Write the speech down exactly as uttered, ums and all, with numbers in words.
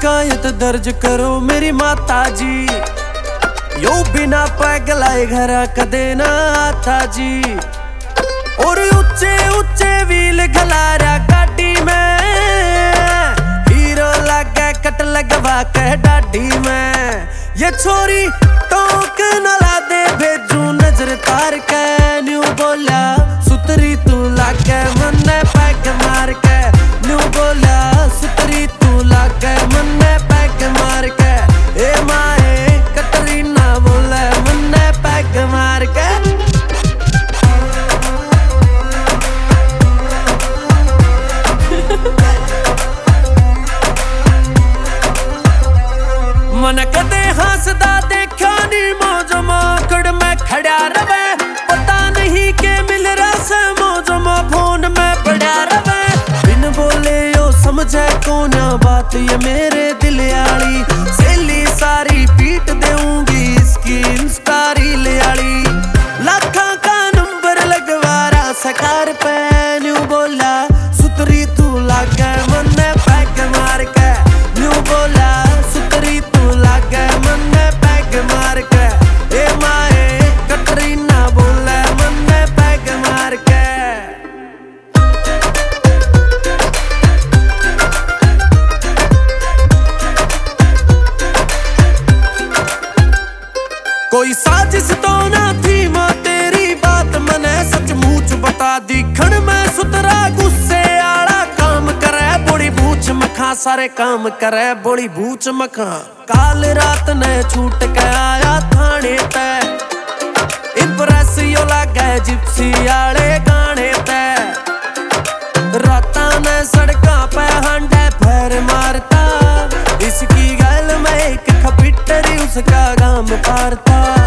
शिकायत दर्ज करो मेरी माता जी, यो बिना पैगलाए घर कदे ना आता जी। और ऊंचे ऊंचे व्हील खलारा गाड़ी में, हीरो लगा कट लगवा के डाडी में। ये छोरी टोक न ला दे भेजू नजर तार के, न्यू बोला सुतरी तू लागे मन्ने पैग मार के, न्यू बोला सुतरी तू लागे मन्ने पैग मार के। ए माए कटरीना बोले मन्ने पैग मार के। मन कदे हंसदा देखा नी मौज माकड़ में खड़ा रवे, पता नहीं के मिल रहा मौज मा फोन में पड़ा रवे। बिन बोले यो समझे कौन बात ये मेरे दिल आली, सहेली सारी पीट देऊंगी इसकी इंस्टा रील आली। लाखा का नंबर लगवा रहा सकार पे, न्यू बोला सुतरी तू लागे मन्ने पैग मार के, न्यू बोला सुतरी तू लागे मन्ने पैग मार के। ए माए कटरीना बोले मन्ने पैग मार के। कोई साजिश तो ना थी मां तेरी बात मने सचमुच बता दी। खण में सुतरा गुस्से आला काम करे बड़ी बूझ मखा, सारे काम करे बड़ी बूझ मखा। काल रात ने छूट के आया थाने ते, इम्प्रेस यो लागे जिप्सी आले गाने ते। राता ने सड़का पे हांडे पैर मारता, इसकी गल में एक खपिटरी उसका गाम पारता।